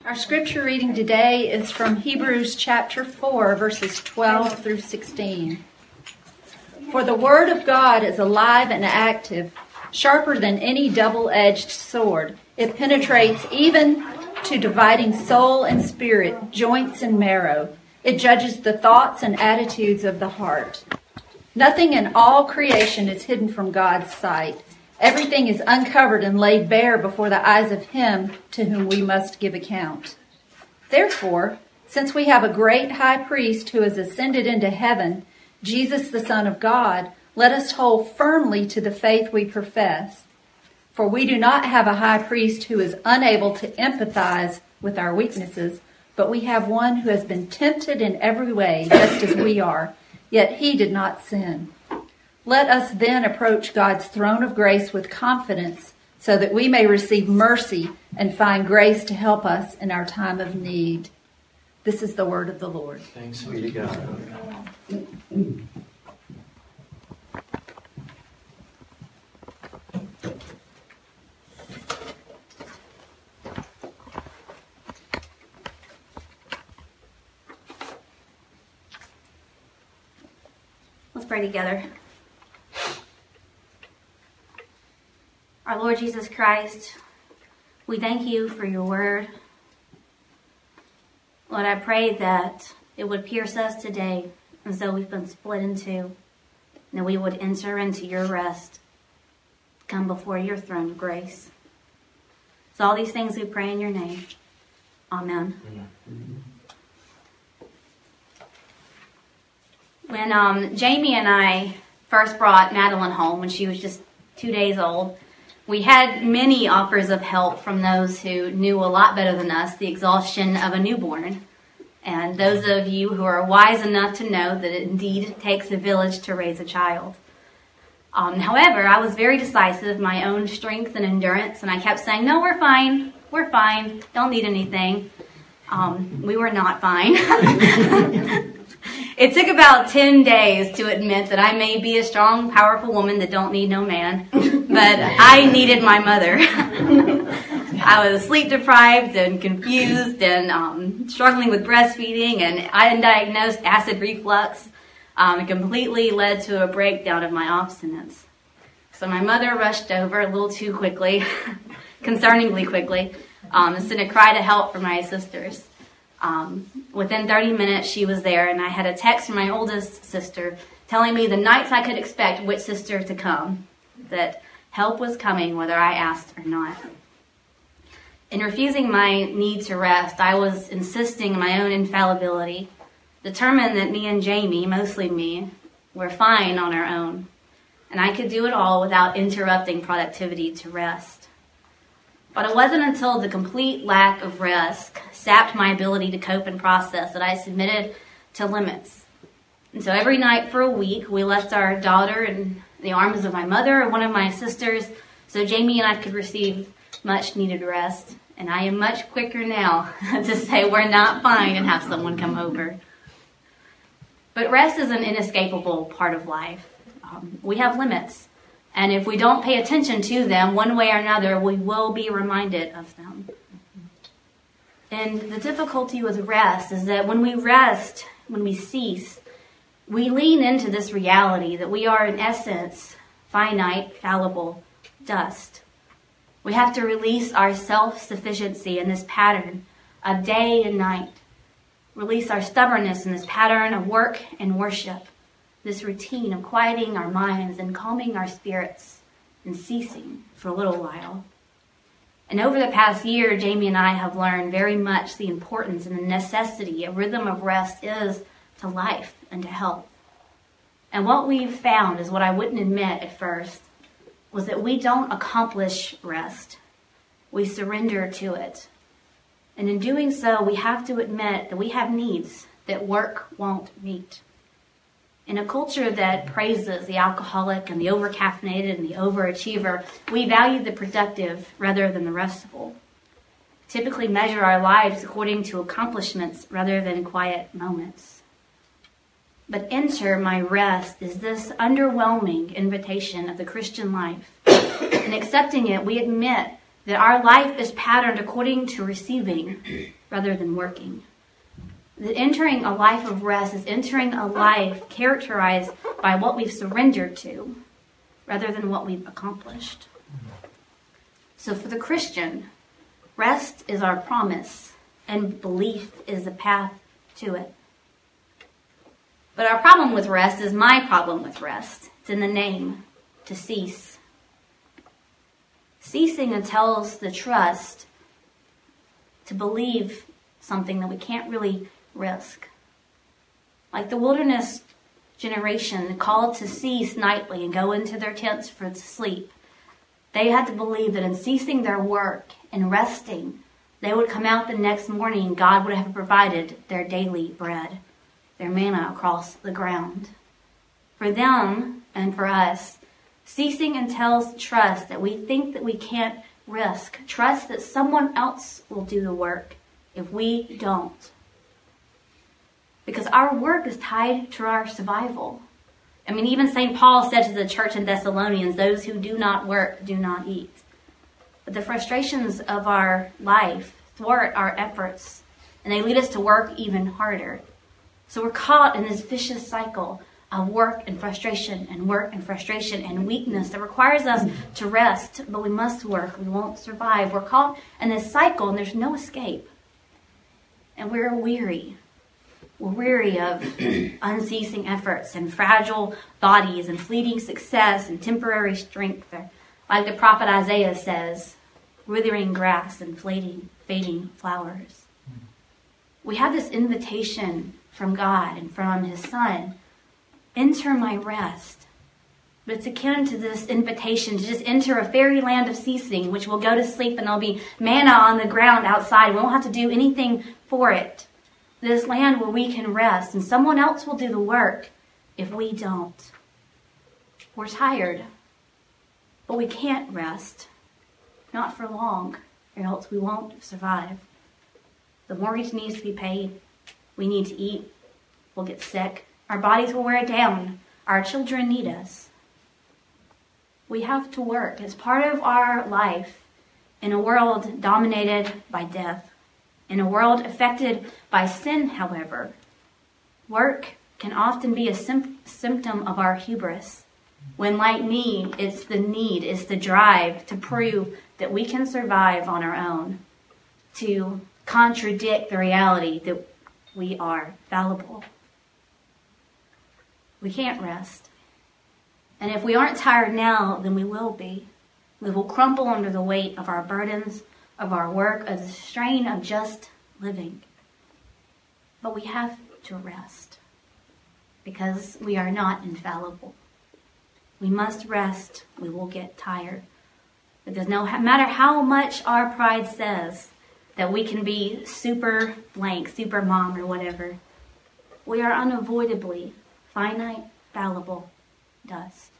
Our scripture reading today is from Hebrews chapter 4, verses 12 through 16. For the word of God is alive and active, sharper than any double-edged sword. It penetrates even to dividing soul and spirit, joints and marrow. It judges the thoughts and attitudes of the heart. Nothing in all creation is hidden from God's sight. Everything is uncovered and laid bare before the eyes of him to whom we must give account. Therefore, since we have a great high priest who has ascended into heaven, Jesus the Son of God, let us hold firmly to the faith we profess. For we do not have a high priest who is unable to empathize with our weaknesses, but we have one who has been tempted in every way, just as we are, yet he did not sin. Let us then approach God's throne of grace with confidence so that we may receive mercy and find grace to help us in our time of need. This is the word of the Lord. Thanks be to God. Let's pray together. Our Lord Jesus Christ, we thank you for your word. Lord, I pray that it would pierce us today as though we've been split in two, and that we would enter into your rest, come before your throne of grace. So all these things we pray in your name. Amen. When Jamie and I first brought Madeline home when she was just 2 days old, we had many offers of help from those who knew a lot better than us the exhaustion of a newborn. And those of you who are wise enough to know that it indeed takes a village to raise a child. However, I was very decisive, my own strength and endurance, and I kept saying, no, we're fine, don't need anything. We were not fine. It took about 10 days to admit that I may be a strong, powerful woman that don't need no man, but I needed my mother. I was sleep deprived and confused and struggling with breastfeeding and undiagnosed acid reflux. It completely led to a breakdown of my obstinance. So my mother rushed over a little too quickly, concerningly quickly, and sent a cry to help for my sisters. Within 30 minutes, she was there, and I had a text from my oldest sister telling me the nights I could expect which sister to come, that help was coming whether I asked or not. In refusing my need to rest, I was insisting on my own infallibility, determined that me and Jamie, mostly me, were fine on our own, and I could do it all without interrupting productivity to rest. But it wasn't until the complete lack of rest sapped my ability to cope and process that I submitted to limits. And so every night for a week, we left our daughter in the arms of my mother or one of my sisters so Jamie and I could receive much needed rest. And I am much quicker now to say we're not fine and have someone come over. But rest is an inescapable part of life. We have limits. And if we don't pay attention to them one way or another, we will be reminded of them. And the difficulty with rest is that when we rest, when we cease, we lean into this reality that we are in essence finite, fallible dust. We have to release our self-sufficiency in this pattern of day and night. Release our stubbornness in this pattern of work and worship. This routine of quieting our minds and calming our spirits and ceasing for a little while. And over the past year, Jamie and I have learned very much the importance and the necessity a rhythm of rest is to life and to health. And what we've found is what I wouldn't admit at first was that we don't accomplish rest. We surrender to it. And in doing so, we have to admit that we have needs that work won't meet. In a culture that praises the alcoholic and the overcaffeinated and the overachiever, we value the productive rather than the restful. Typically measure our lives according to accomplishments rather than quiet moments. But enter my rest is this underwhelming invitation of the Christian life. In accepting it, we admit that our life is patterned according to receiving rather than working. That entering a life of rest is entering a life characterized by what we've surrendered to rather than what we've accomplished. So for the Christian, rest is our promise and belief is the path to it. But our problem with rest is my problem with rest. It's in the name, to cease. Ceasing entails the trust to believe something that we can't really risk. Like the wilderness generation called to cease nightly and go into their tents for sleep. They had to believe that in ceasing their work and resting, they would come out the next morning and God would have provided their daily bread, their manna across the ground. For them and for us, ceasing entails trust that we think that we can't risk. Trust that someone else will do the work if we don't. Because our work is tied to our survival. I mean, even St. Paul said to the church in Thessalonians, those who do not work do not eat. But the frustrations of our life thwart our efforts, and they lead us to work even harder. So we're caught in this vicious cycle of work and frustration and weakness that requires us to rest, but we must work. We won't survive. We're caught in this cycle, and there's no escape. And we're weary. We're weary of unceasing efforts and fragile bodies and fleeting success and temporary strength. Like the prophet Isaiah says, withering grass and fading flowers. We have this invitation from God and from His Son, enter my rest. But it's akin to this invitation to just enter a fairyland of ceasing, which we'll go to sleep and there'll be manna on the ground outside. We won't have to do anything for it. This land where we can rest, and someone else will do the work if we don't. We're tired, but we can't rest. Not for long, or else we won't survive. The mortgage needs to be paid. We need to eat. We'll get sick. Our bodies will wear down. Our children need us. We have to work. It's part of our life in a world dominated by death. In a world affected by sin, however, work can often be a symptom of our hubris. When, like me, it's the need, it's the drive to prove that we can survive on our own, to contradict the reality that we are fallible. We can't rest. And if we aren't tired now, then we will be. We will crumple under the weight of our burdens, of our work, of the strain of just living. But we have to rest because we are not infallible. We must rest. We will get tired. Because no matter how much our pride says that we can be super blank, super mom or whatever, we are unavoidably finite, fallible dust.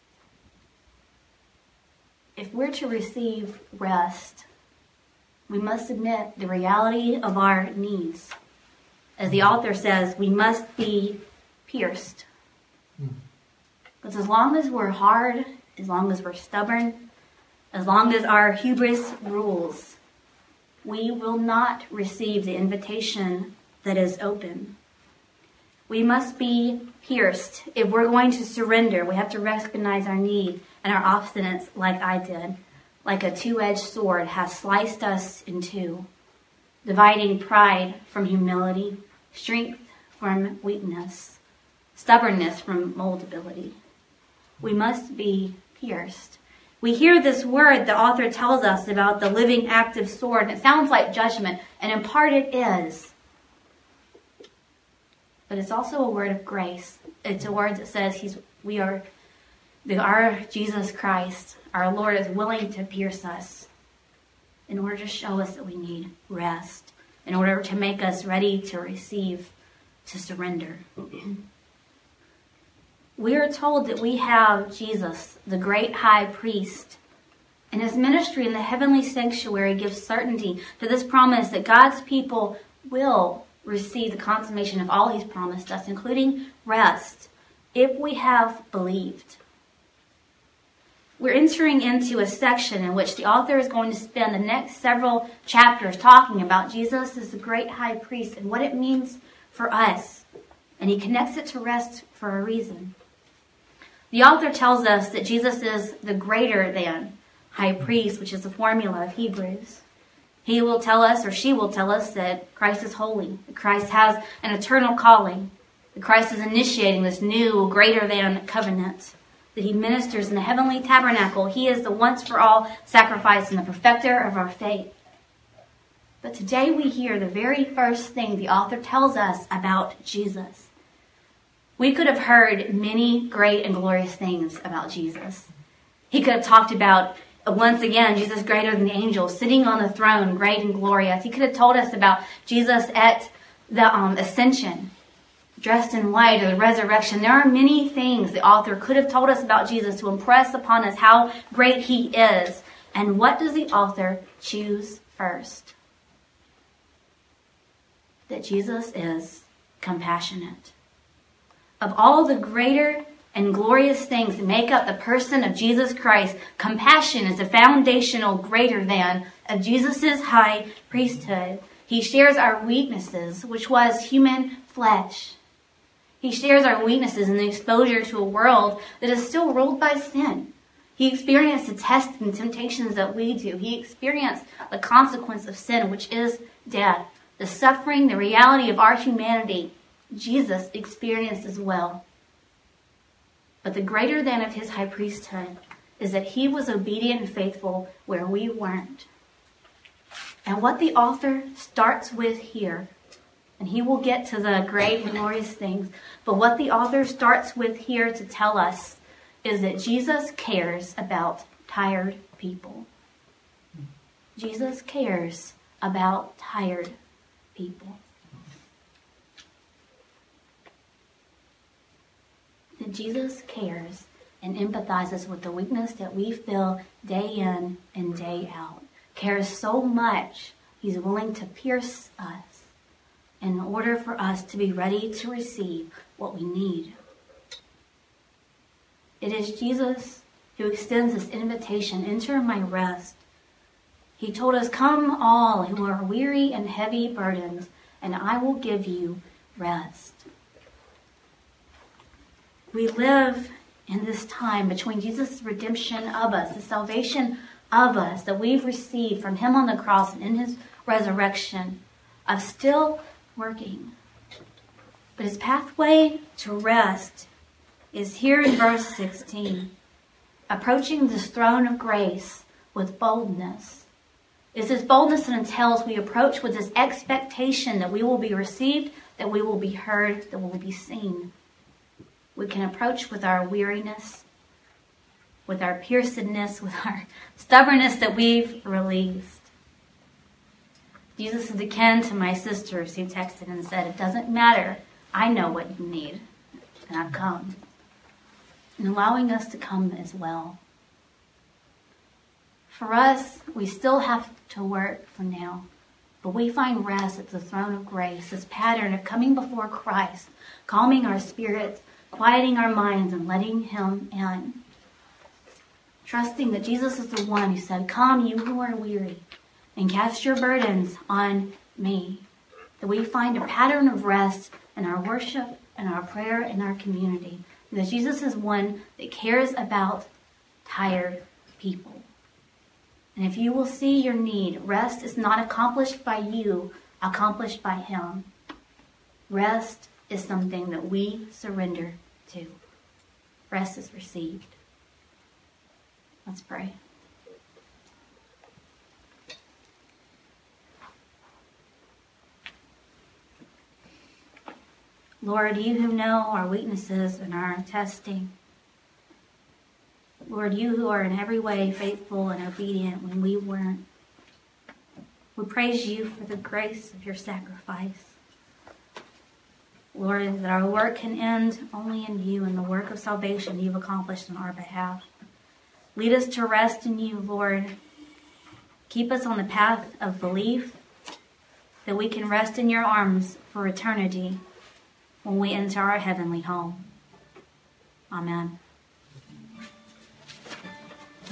If we're to receive rest, we must admit the reality of our needs. As the author says, we must be pierced. Because as long as we're hard, as long as we're stubborn, as long as our hubris rules, we will not receive the invitation that is open. We must be pierced. If we're going to surrender, we have to recognize our need and our obstinance like I did. Like a two-edged sword has sliced us in two, dividing pride from humility, strength from weakness, stubbornness from moldability. We must be pierced. We hear this word the author tells us about the living, active sword, and it sounds like judgment, and in part it is. But it's also a word of grace. It's a word that says our Jesus Christ, our Lord, is willing to pierce us in order to show us that we need rest, in order to make us ready to receive, to surrender. We are told that we have Jesus, the great high priest, and his ministry in the heavenly sanctuary gives certainty to this promise that God's people will receive the consummation of all he's promised us, including rest, if we have believed. we're entering into a section in which the author is going to spend the next several chapters talking about Jesus as the great high priest and what it means for us. And he connects it to rest for a reason. The author tells us that Jesus is the greater than high priest, which is the formula of Hebrews. He will tell us, or she will tell us, that Christ is holy, that Christ has an eternal calling, that Christ is initiating this new, greater than covenant, that he ministers in the heavenly tabernacle. He is the once-for-all sacrifice and the perfecter of our faith. But today we hear the very first thing the author tells us about Jesus. We could have heard many great and glorious things about Jesus. He could have talked about, once again, Jesus greater than the angels, sitting on the throne, great and glorious. He could have told us about Jesus at the ascension, dressed in white, or the resurrection. There are many things the author could have told us about Jesus to impress upon us how great he is. And what does the author choose first? That Jesus is compassionate. Of all the greater and glorious things that make up the person of Jesus Christ, compassion is the foundational greater than of Jesus' high priesthood. He shares our weaknesses, which was human flesh. He shares our weaknesses in the exposure to a world that is still ruled by sin. He experienced the tests and temptations that we do. He experienced the consequence of sin, which is death. The suffering, the reality of our humanity, Jesus experienced as well. But the greater than of his high priesthood is that he was obedient and faithful where we weren't. And what the author starts with here, and he will get to the great and glorious things, but what the author starts with here to tell us is that Jesus cares about tired people. Jesus cares about tired people. That Jesus cares and empathizes with the weakness that we feel day in and day out. Cares so much, he's willing to pierce us in order for us to be ready to receive what we need. It is Jesus who extends this invitation, enter my rest. He told us, come all who are weary and heavy burdens, and I will give you rest. We live in this time between Jesus' redemption of us, the salvation of us that we've received from him on the cross and in his resurrection, of still working. But his pathway to rest is here in verse 16. Approaching this throne of grace with boldness. It's this boldness that entails we approach with this expectation that we will be received, that we will be heard, that we will be seen. We can approach with our weariness, with our piercedness, with our stubbornness that we've released. Jesus is akin to my sisters who texted and said, it doesn't matter. I know what you need, and I've come. And allowing us to come as well. For us, we still have to work for now, but we find rest at the throne of grace, this pattern of coming before Christ, calming our spirits, quieting our minds, and letting him in. Trusting that Jesus is the one who said, come, you who are weary, and cast your burdens on me. That we find a pattern of rest in our worship and our prayer and our community. And that Jesus is one that cares about tired people. And if you will see your need, rest is not accomplished by you, accomplished by him. Rest is something that we surrender to. Rest is received. Let's pray. Lord, you who know our weaknesses and our testing. Lord, you who are in every way faithful and obedient when we weren't. We praise you for the grace of your sacrifice. Lord, that our work can end only in you and the work of salvation you've accomplished on our behalf. Lead us to rest in you, Lord. Keep us on the path of belief that we can rest in your arms for eternity when we enter our heavenly home. Amen.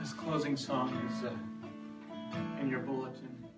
This closing song is in your bulletin.